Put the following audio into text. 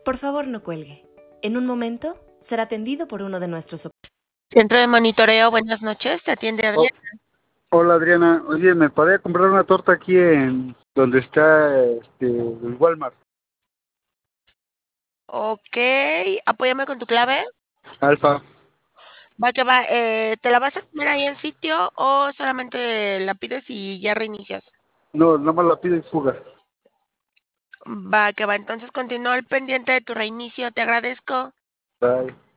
Por favor, no cuelgue. En un momento será atendido por uno de nuestros. Centro de monitoreo, buenas noches, te atiende Oh, Adrián. hola Adriana, oye, ¿me podría comprar una torta aquí en donde está el Walmart? Ok, apóyame con tu clave. Alfa. Va que va, ¿te la vas a comer ahí en sitio o solamente la pides y ya reinicias? No, nada más la pido y fuga. Va que va, entonces continúa al pendiente de tu reinicio, te agradezco. Bye.